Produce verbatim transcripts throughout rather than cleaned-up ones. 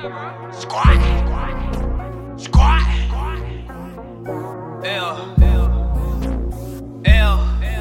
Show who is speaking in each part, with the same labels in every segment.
Speaker 1: Squat. Squat. L. L.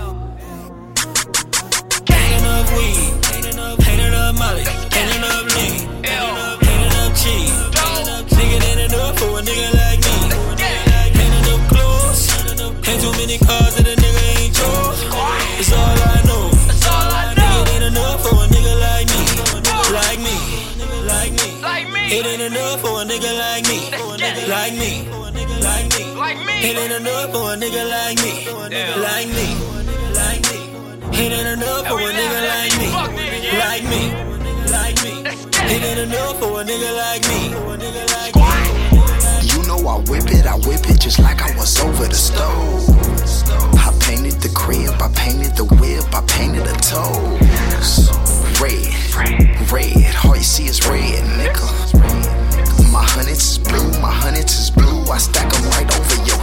Speaker 2: Ain't enough weed, ain't enough, ain't enough molly, ain't enough lean, ain't enough, ain't enough cheese. Nigga ain't enough for a nigga like me. Ain't enough clothes, ain't too many cars that a nigga ain't yours. It's all I know. Nigga ain't enough for a nigga like me, like me, like me. It ain't enough for a nigga like me, like me, like me. It ain't enough for a nigga like me, like me, like me. It ain't enough for a nigga like me, like me, like me. It ain't enough for a nigga like me, like me.
Speaker 3: You know I whip it, I whip it just like I was over the stove. I painted the crib, I painted the whip, I painted the toes. Red, red, all you see is red, nigga. My hundreds is blue, my hundreds is blue, I stack them right over your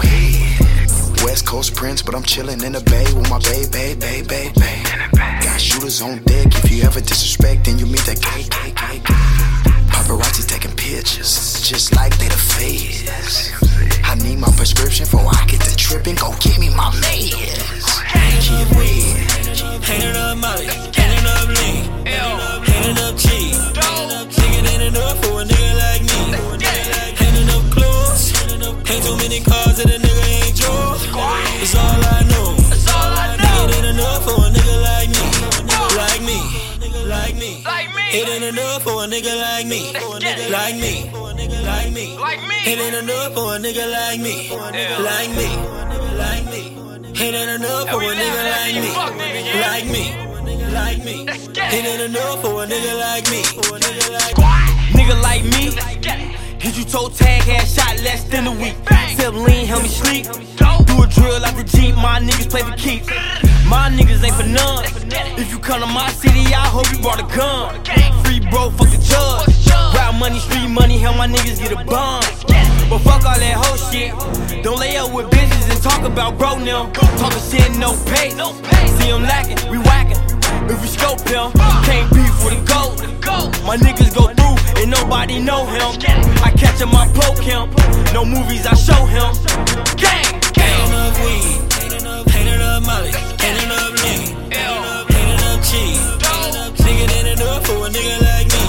Speaker 3: head. West Coast Prince, but I'm chillin' in the bay with my babe, babe, babe, babe, babe. Got shooters on deck, if you ever disrespect, then you meet that K, K, K, K. Paparazzi taking pictures, just like they the feds. I need my prescription before I get to trippin', go get me my meds.
Speaker 2: Keep red, ain't enough molly, ain't enough lean, ain't enough cheese. Nigga ain't enough for a nigga like me. Ain't enough clothes, ain't too many cars that a nigga ain't yours. It's all I know. Nigga ain't enough for a nigga like me, like me, like me. It ain't enough for a nigga like me, like me, like me. It ain't enough for a nigga like me, like me, like me. It ain't enough for a nigga like me, like me, like me. It ain't enough for a nigga like me, like me.
Speaker 1: Nigga like me, hit you toe tag, had shot less than a week. Sip lean, help me sleep. Do a drill out the Jeep, my niggas play for keeps. My niggas ain't for none. If you come to my city, I hope you brought a gun. Free bro, fuck the judge. Rap money, street money, help my niggas get a bond. But fuck all that whole shit. Don't lay up with bitches and talk about bro now. Talking shit, no pay. See him lacking, we whacking. If we scope him, can't beef with a goat. My niggas go through and nobody know him. I catch him, I poke him. No movies, I show him. Gang, gang.
Speaker 2: Ain't enough weed, ain't enough, ain't enough molly, ain't enough lean, ain't enough, ain't enough cheese. Nigga ain't enough for a nigga like me.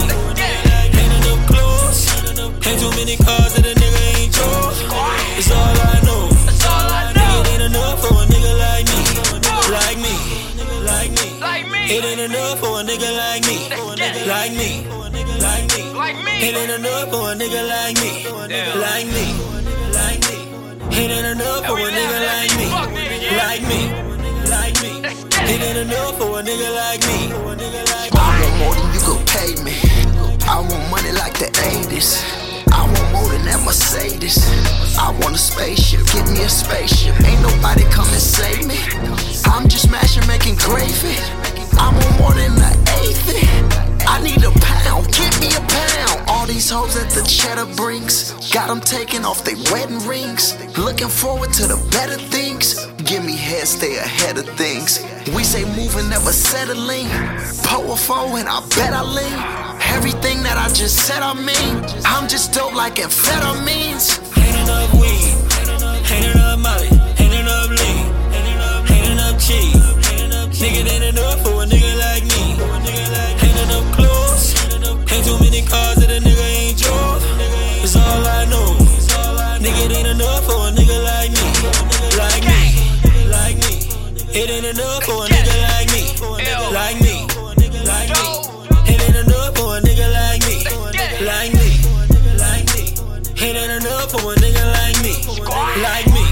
Speaker 2: Ain't enough clothes, ain't too many cars that a nigga ain't yours. It's all I know. Nigga ain't enough for a nigga like me, like me, like me. It ain't enough for a nigga like me, like me, like me. It ain't enough for a nigga like me, like me, like me. It ain't enough for a nigga like me, like me, like me. It ain't enough for a nigga like me.
Speaker 3: I want more than you could pay me. I want money like the eighties. I want more than that Mercedes. I want a spaceship, give me a spaceship. Ain't nobody come and save me. I'm just mashing, making gravy. I want more than an eighth. I need a pound, give me a pound. All these hoes at the cheddar brings, got them taking off their wedding rings. Looking forward to the better things. Give me head, stay ahead of things. We say moving, never settling. Powerful and I bet I lean. Everything that I just said I mean. I'm just dope like amphetamines.
Speaker 2: Ain't enough weed, ain't enough molly, ain't enough lean, ain't enough cheese. Nigga ain't enough for a nigga like me. Ain't enough clothes, ain't too many cars that a nigga ain't yours. It's all I know. Nigga ain't enough for a nigga like me, like me, like me. It ain't enough for a nigga like me, like me, like me. It ain't enough for a nigga like me, like me, like me. It ain't enough for a nigga like me, like me.